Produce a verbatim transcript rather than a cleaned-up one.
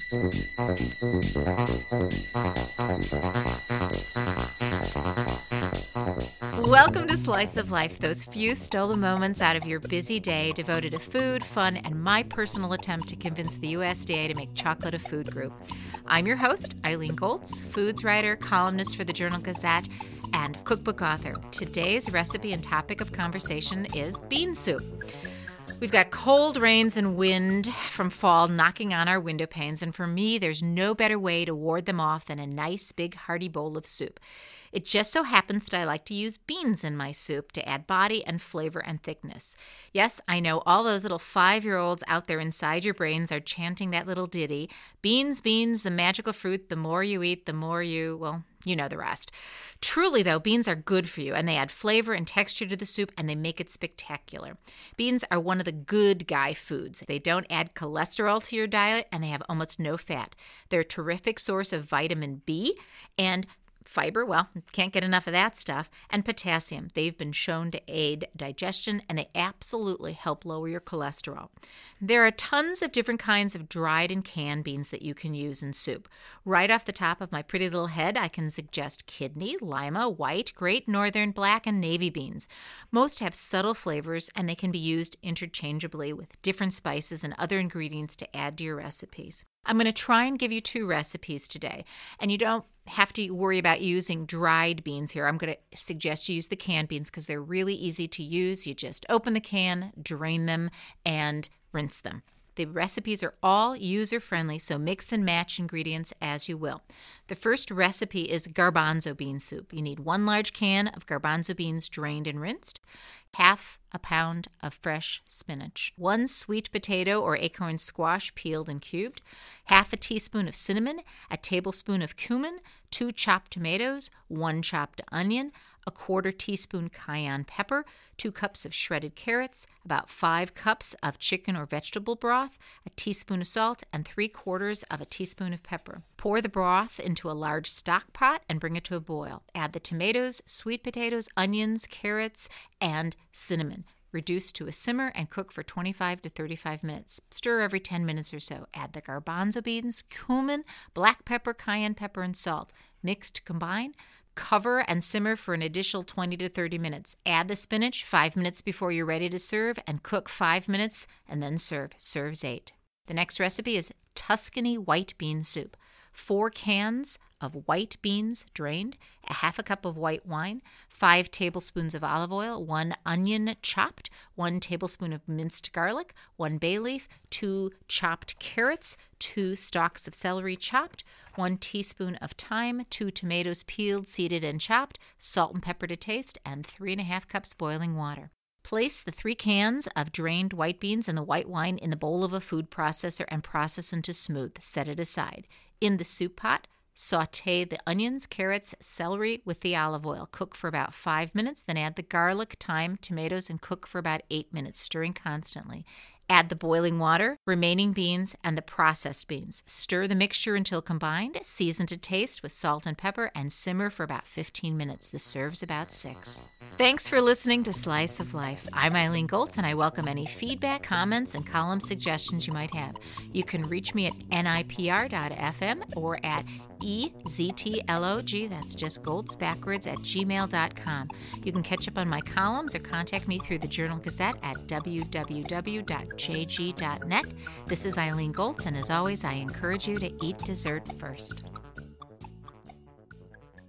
Welcome to Slice of Life, those few stolen moments out of your busy day devoted to food, fun, and my personal attempt to convince the U S D A to make chocolate a food group. I'm your host, Eileen Goltz, foods writer, columnist for the Journal Gazette, and cookbook author. Today's recipe and topic of conversation is bean soup. We've got cold rains and wind from fall knocking on our window panes, and for me, there's no better way to ward them off than a nice, big, hearty bowl of soup. It just so happens that I like to use beans in my soup to add body and flavor and thickness. Yes, I know all those little five-year-olds out there inside your brains are chanting that little ditty. Beans, beans, the magical fruit, the more you eat, the more you, well, you know the rest. Truly, though, beans are good for you, and they add flavor and texture to the soup, and they make it spectacular. Beans are one of the good guy foods. They don't add cholesterol to your diet, and they have almost no fat. They're a terrific source of vitamin B and fiber, well, can't get enough of that stuff, and potassium. They've been shown to aid digestion, and they absolutely help lower your cholesterol. There are tons of different kinds of dried and canned beans that you can use in soup. Right off the top of my pretty little head, I can suggest kidney, lima, white, great northern, black, and navy beans. Most have subtle flavors, and they can be used interchangeably with different spices and other ingredients to add to your recipes. I'm going to try and give you two recipes today, and you don't have to worry about using dried beans here. I'm going to suggest you use the canned beans because they're really easy to use. You just open the can, drain them, and rinse them. The recipes are all user-friendly, so mix and match ingredients as you will. The first recipe is garbanzo bean soup. You need one large can of garbanzo beans drained and rinsed, half a pound of fresh spinach, one sweet potato or acorn squash peeled and cubed, half a teaspoon of cinnamon, a tablespoon of cumin, two chopped tomatoes, one chopped onion, a quarter teaspoon cayenne pepper, two cups of shredded carrots, about five cups of chicken or vegetable broth, a teaspoon of salt, and three quarters of a teaspoon of pepper. Pour the broth into a large stock pot and bring it to a boil. Add the tomatoes, sweet potatoes, onions, carrots, and cinnamon. Reduce to a simmer and cook for twenty-five to thirty-five minutes. Stir every ten minutes or so. Add the garbanzo beans, cumin, black pepper, cayenne pepper, and salt. Mix to combine. Cover and simmer for an additional twenty to thirty minutes. Add the spinach five minutes before you're ready to serve and cook five minutes and then serve. Serves eight. The next recipe is Tuscany white bean soup. Four cans of white beans drained, a half a cup of white wine, five tablespoons of olive oil, one onion chopped, one tablespoon of minced garlic, one bay leaf, two chopped carrots, two stalks of celery chopped, one teaspoon of thyme, two tomatoes peeled, seeded, and chopped, salt and pepper to taste, and three and a half cups boiling water. Place the three cans of drained white beans and the white wine in the bowl of a food processor and process into smooth. Set it aside. In the soup pot, saute the onions, carrots, celery with the olive oil. Cook for about five minutes, then add the garlic, thyme, tomatoes, and cook for about eight minutes, stirring constantly. Add the boiling water, remaining beans, and the processed beans. Stir the mixture until combined, season to taste with salt and pepper, and simmer for about fifteen minutes. This serves about six. Thanks for listening to Slice of Life. I'm Eileen Goltz, and I welcome any feedback, comments, and column suggestions you might have. You can reach me at N I P R dot F M or at E Z T L O G, that's just Goltz backwards, at gmail dot com. You can catch up on my columns or contact me through the Journal Gazette at w w w dot j g dot net. This is Eileen Goltz, and as always, I encourage you to eat dessert first.